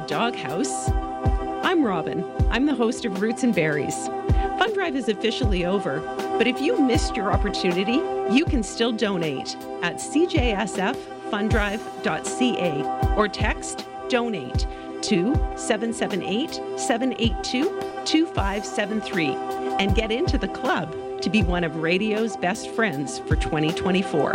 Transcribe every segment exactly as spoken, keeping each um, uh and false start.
the doghouse. I'm Robin. I'm the host of Roots and Berries. Fund Drive is officially over, but if you missed your opportunity, you can still donate at c j s f fund drive dot c a or text DONATE to seven seven eight, seven eight two, two five seven three and get into the club to be one of radio's best friends for twenty twenty-four.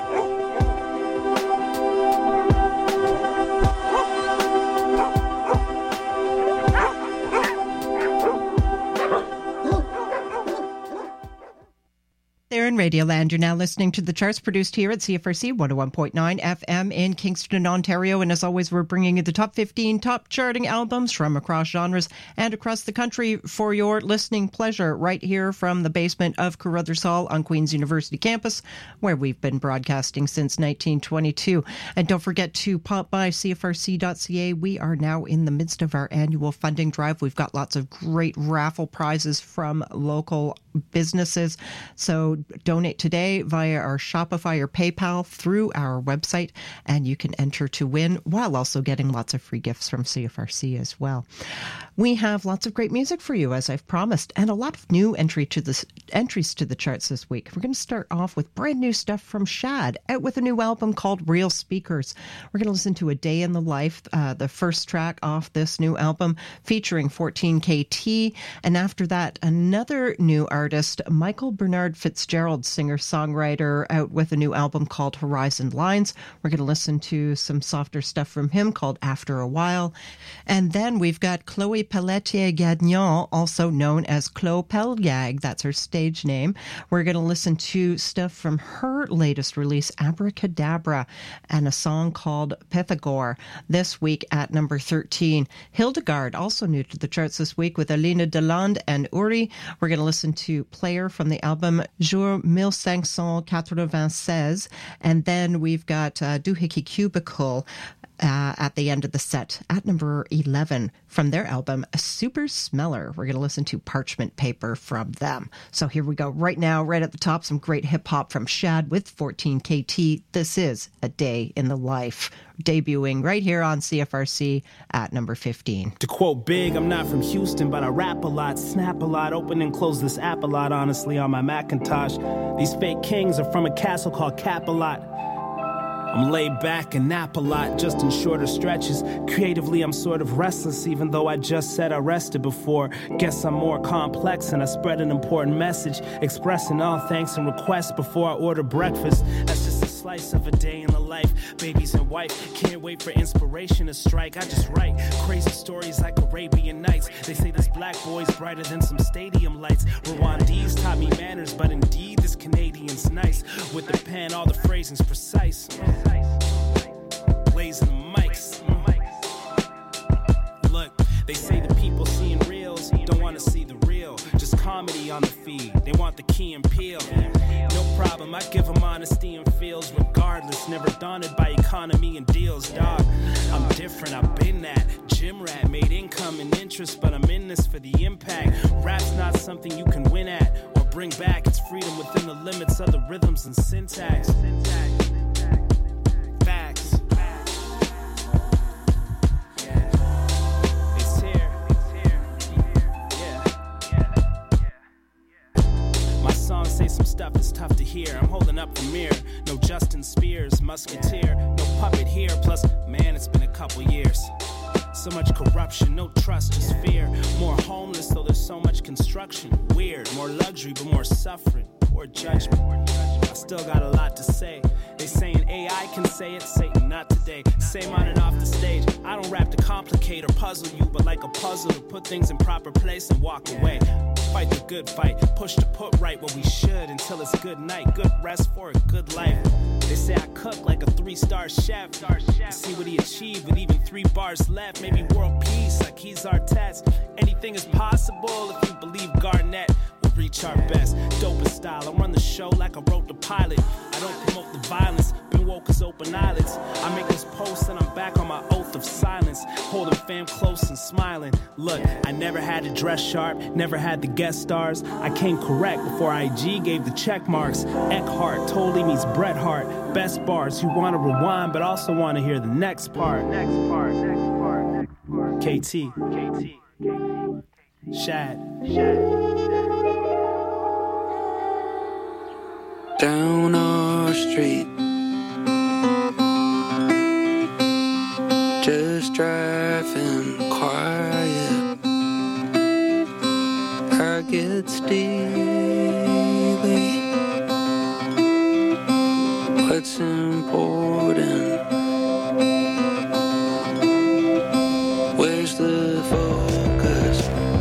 In Radioland, you're now listening to the charts produced here at C F R C one oh one point nine F M in Kingston, Ontario. And as always, we're bringing you the top fifteen top charting albums from across genres and across the country for your listening pleasure right here from the basement of Carruthers Hall on Queen's University campus, where we've been broadcasting since nineteen twenty-two. And don't forget to pop by c f r c dot c a. We are now in the midst of our annual funding drive. We've got lots of great raffle prizes from local businesses. So donate today via our Shopify or PayPal through our website, and you can enter to win while also getting lots of free gifts from C F R C as well. We have lots of great music for you, as I've promised, and a lot of new entry to the, entries to the charts this week. We're going to start off with brand new stuff from Shad, out with a new album called Real Speakers. We're going to listen to A Day in the Life, uh, the first track off this new album, featuring fourteen K T, and after that, another new artist, Michael Bernard Fitzgerald, singer-songwriter, out with a new album called Horizon Lines. We're going to listen to some softer stuff from him called After a While. And then we've got Chloe Pelletier-Gagnon, also known as Chloe Pelgag. That's her stage name. We're going to listen to stuff from her latest release, Abracadabra, and a song called Pythagore. This week at number thirteen, Hildegard, also new to the charts this week with Alina Deland and Uri. We're going to listen to Player from the album Jour fifteen ninety-six, and then we've got uh, Doohickey Cubicle uh, at the end of the set at number eleven from their album Super Smeller. We're going to listen to Parchment Paper from them. So here we go right now, right at the top, some great hip-hop from Shad with fourteen K T. This is A Day in the Life, debuting right here on C F R C at number fifteen. To quote Big, I'm not from Houston, but I rap a lot, snap a lot, open and close this app a lot, honestly, on my Macintosh. These fake kings are from a castle called Cap-a-Lot. I'm laid back and nap a lot, just in shorter stretches. Creatively, I'm sort of restless, even though I just said I rested before. Guess I'm more complex and I spread an important message, expressing all thanks and requests before I order breakfast. That's just a slice of a day in the life. Babies and wife, can't wait for inspiration to strike. I just write crazy stories like Arabian Nights. They say this black boy's brighter than some stadium lights. Rwandese taught me manners, but indeed this Canadian's nice. With the pen, all the phrasing's precise. Blazing the mics. Look, they say the people seeing reels don't want to see the real. Just comedy on the feed. They want the key and peel. No problem, I give them honesty and feels regardless. Never daunted by economy and deals, dog. I'm different, I've been that. Gym rat, made income and interest, but I'm in this for the impact. Rap's not something you can win at or bring back. It's freedom within the limits of the rhythms and syntax. Facts. It's here. My songs say some stuff that's tough to hear. I'm holding up the mirror. No Justin Spears, Musketeer. No puppet here. Plus, man, it's been a couple years. So much corruption, no trust, just fear. More homeless, though there's so much construction. Weird, more luxury, but more suffering. Poor judgment. I still got a lot to say. They saying A I can say it, Satan, not today. Same on and off the stage. I don't rap to complicate or puzzle you, but like a puzzle to put things in proper place and walk away. Fight the good fight, push to put right what we should until it's good night. Good rest for a good life. They say I cook like a three-star chef. See what he achieved with even three bars left. Maybe world peace like he's our test. Anything is possible if you believe Garnett. We'll reach our best. Dopest style. I run the show like I wrote the pilot. I don't promote the violence. Been woke as open eyelids. I make this post and I'm back on my oath of silence. Holding fam close and smiling. Look, I never had to dress sharp. Never had the guest stars. I came correct before I G gave the check marks. Eckhart totally meets Bret Hart. Best bars who want to rewind but also want to hear the next part. Next part. Next part. Next part. K T. Shad. Down our street, just driving quiet, I get steely. What's important? Where's the focus?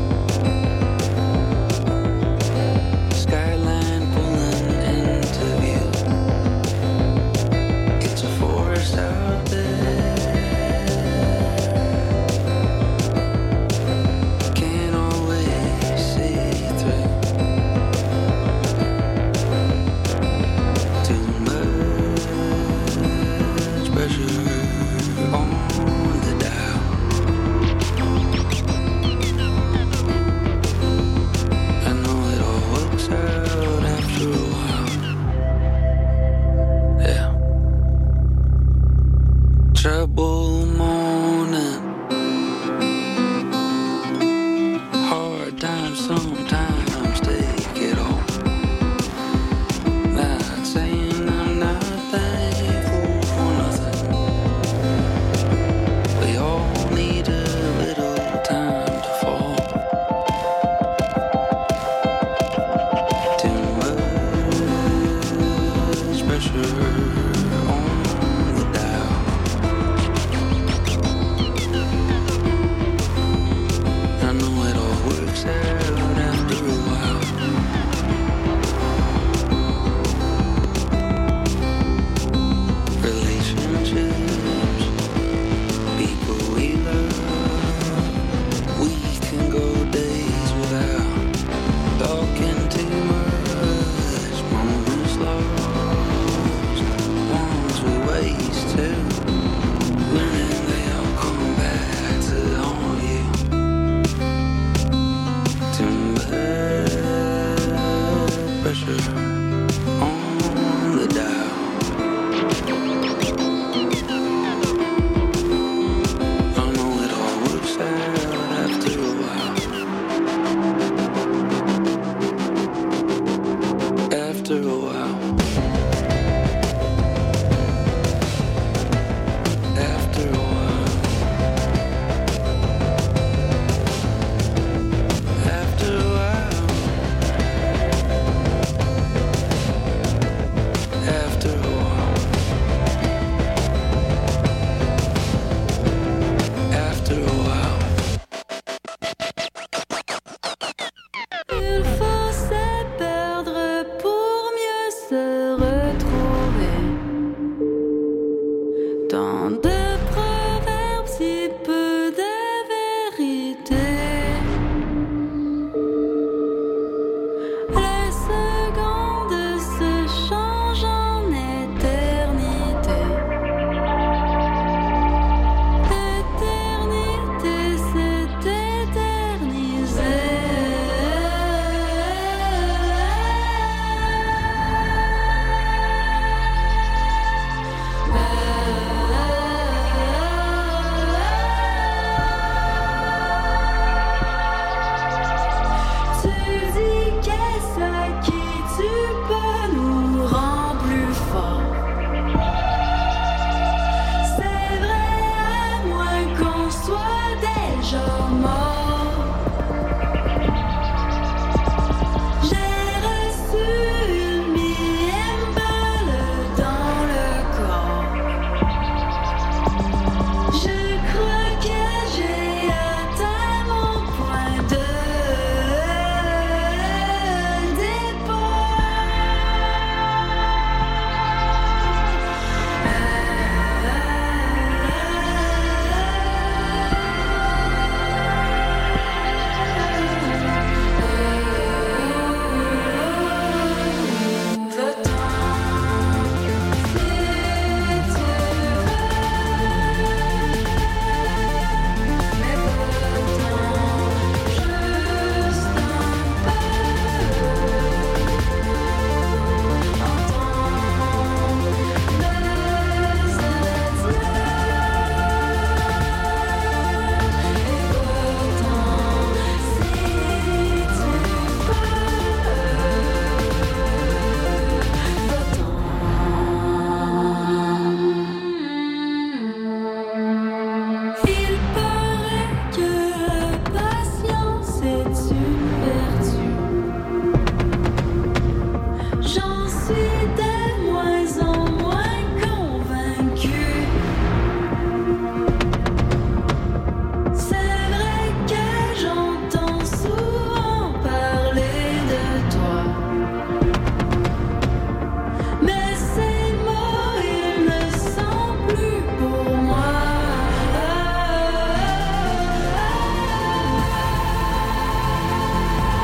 Skyline pulling into view. It's a forest out there. Can't always see through. Too much pressure on the dial. I know it all works out after a while. Yeah. Trouble morning. Hard times sometimes take it all. Not saying I'm not thankful for nothing. We all need a little time to fall. Too much pressure on the dial. I know it all works out Pour moi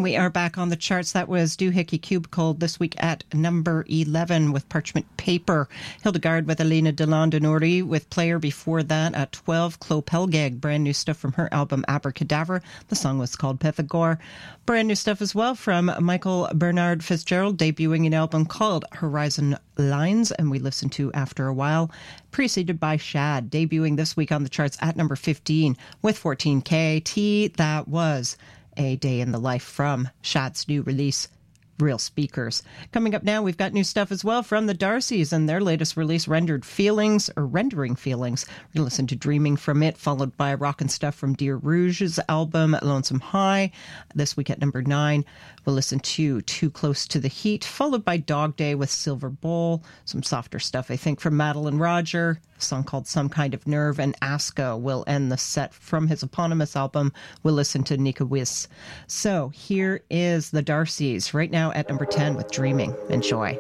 And we are back on the charts. That was Doohickey Cubicle this week at number eleven with Parchment Paper. Hildegard with Alina Delandonori with Player before that at twelve. Chloe Pelgag, brand new stuff from her album Abracadabra. The song was called Pythagore. Brand new stuff as well from Michael Bernard Fitzgerald, debuting an album called Horizon Lines, and we listened to After a While, preceded by Shad, debuting this week on the charts at number fifteen with fourteen K T. That was A Day in the Life from Shad's new release, Real Speakers. Coming up now, we've got new stuff as well from the Darcys and their latest release, Rendered Feelings, or Rendering Feelings. We're going to listen to Dreaming from it, followed by Rockin' Stuff from Dear Rouge's album, Lonesome High. This week at number nine, we'll listen to Too Close to the Heat, followed by Dog Day with Silver Bowl. Some softer stuff, I think, from Madeline Roger, a song called Some Kind of Nerve, and Aska will end the set from his eponymous album. We'll listen to Nika Wiss. So here is the Darcys, right now at number ten with Dreaming. Enjoy.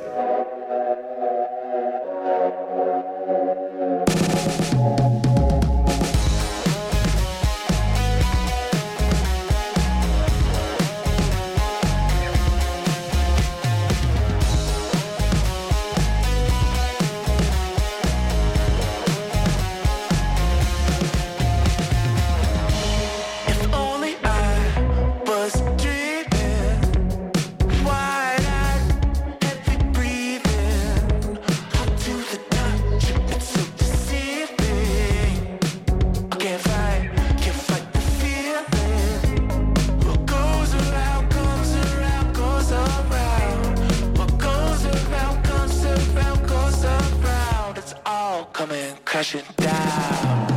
Crashing down.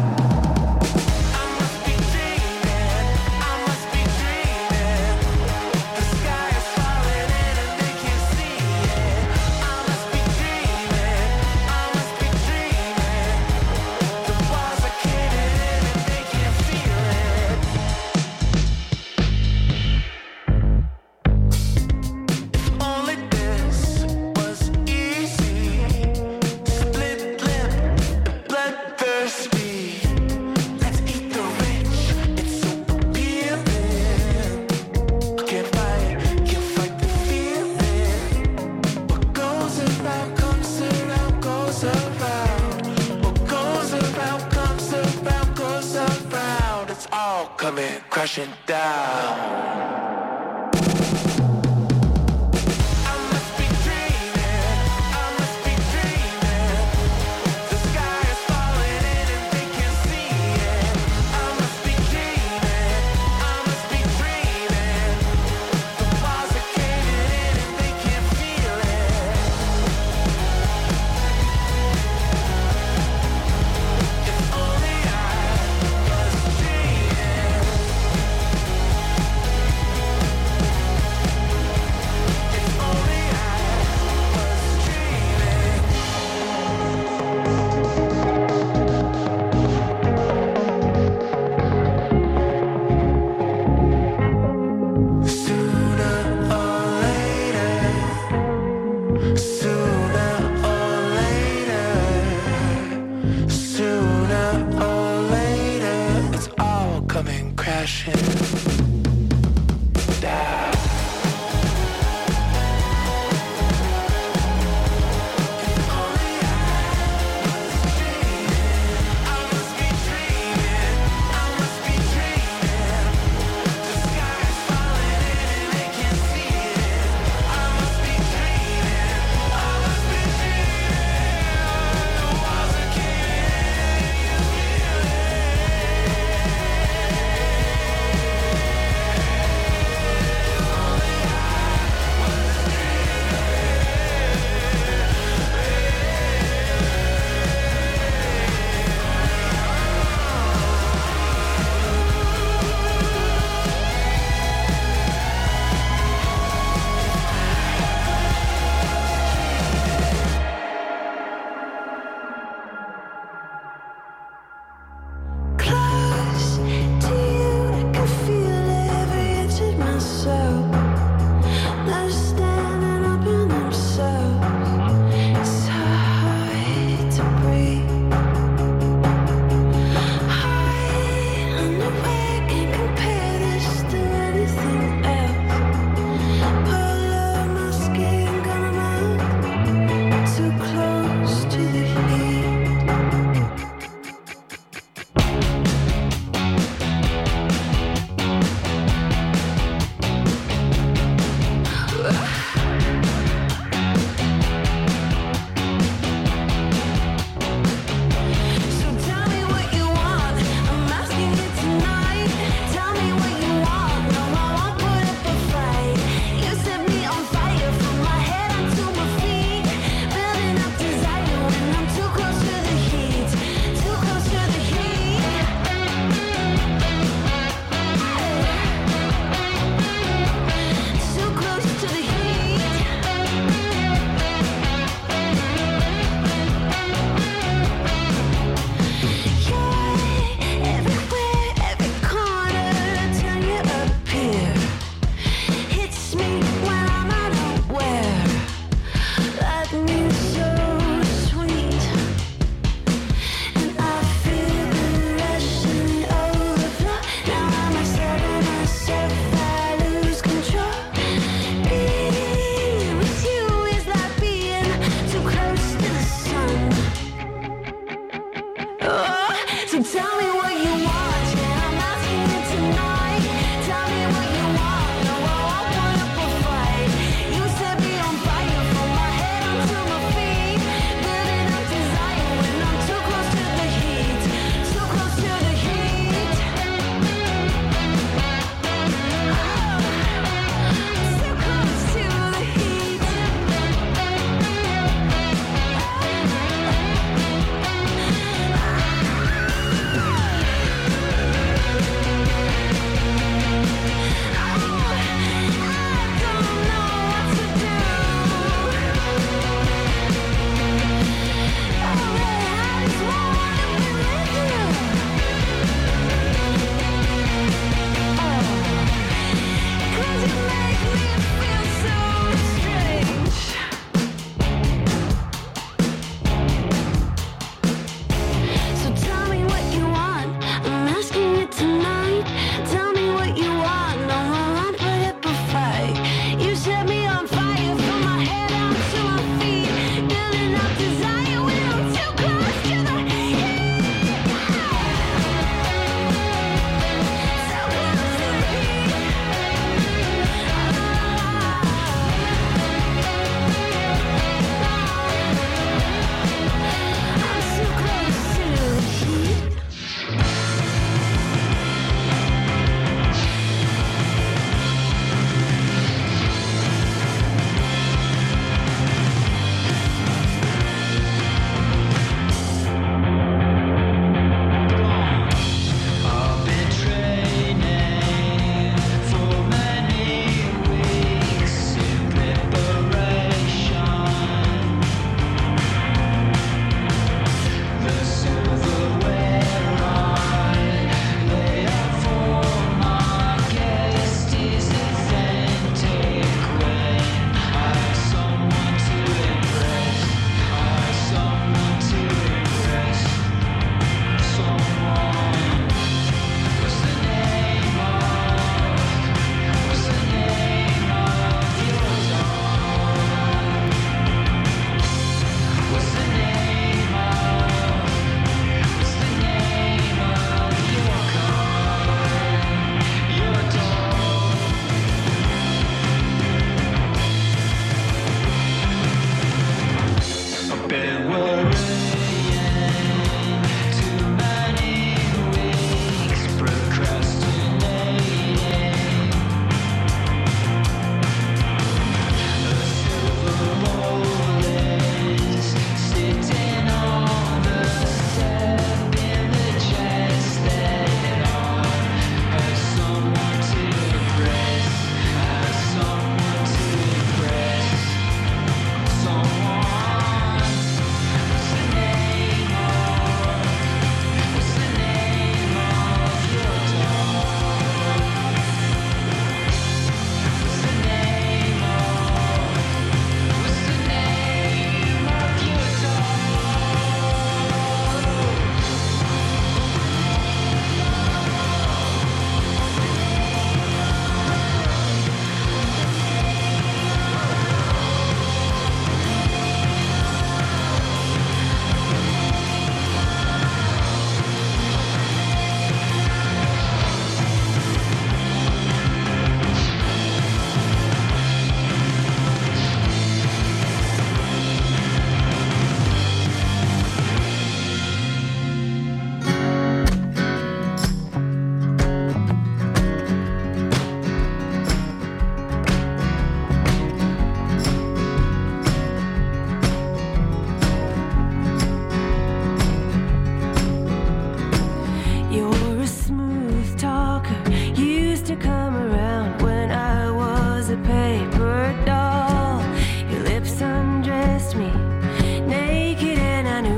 Crashing down. So tell me what you want.